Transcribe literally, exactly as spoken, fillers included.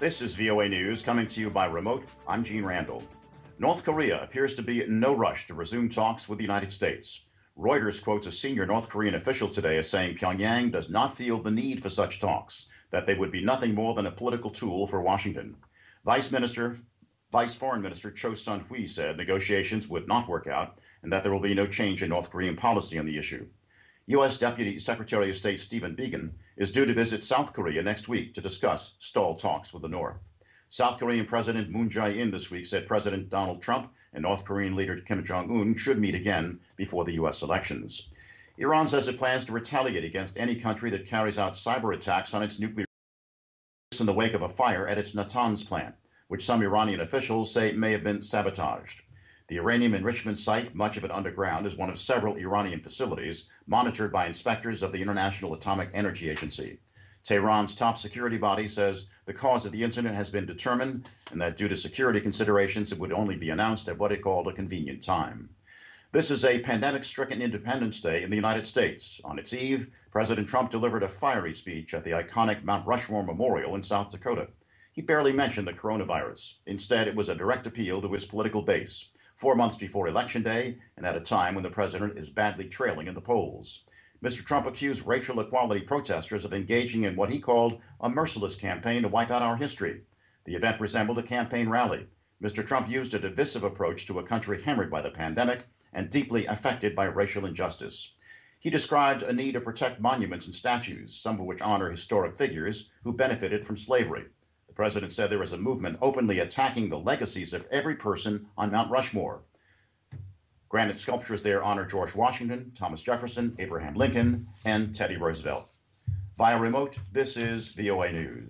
This is V O A News coming to you by remote. I'm Gene Randall. North Korea appears to be in no rush to resume talks with the United States. Reuters quotes a senior North Korean official today as saying Pyongyang does not feel the need for such talks, that they would be nothing more than a political tool for Washington. Vice Minister, Vice Foreign Minister Cho Sun-hui said negotiations would not work out and that there will be no change in North Korean policy on the issue. U S Deputy Secretary of State Stephen Biegun is due to visit South Korea next week to discuss stalled talks with the North. South Korean President Moon Jae-in this week said President Donald Trump and North Korean leader Kim Jong-un should meet again before the U S elections. Iran says it plans to retaliate against any country that carries out cyber attacks on its nuclear in the wake of a fire at its Natanz plant, which some Iranian officials say may have been sabotaged. The uranium enrichment site, much of it underground, is one of several Iranian facilities monitored by inspectors of the International Atomic Energy Agency. Tehran's top security body says the cause of the incident has been determined and that due to security considerations, it would only be announced at what it called a convenient time. This is a pandemic-stricken Independence Day in the United States. On its eve, President Trump delivered a fiery speech at the iconic Mount Rushmore Memorial in South Dakota. He barely mentioned the coronavirus. Instead, it was a direct appeal to his political base, four months before Election Day and at a time when the president is badly trailing in the polls. Mister Trump accused racial equality protesters of engaging in what he called a merciless campaign to wipe out our history. The event resembled a campaign rally. Mister Trump used a divisive approach to a country hammered by the pandemic and deeply affected by racial injustice. He described a need to protect monuments and statues, some of which honor historic figures who benefited from slavery. The president said there is a movement openly attacking the legacies of every person on Mount Rushmore. Granite sculptures there honor George Washington, Thomas Jefferson, Abraham Lincoln, and Teddy Roosevelt. Via remote, this is V O A News.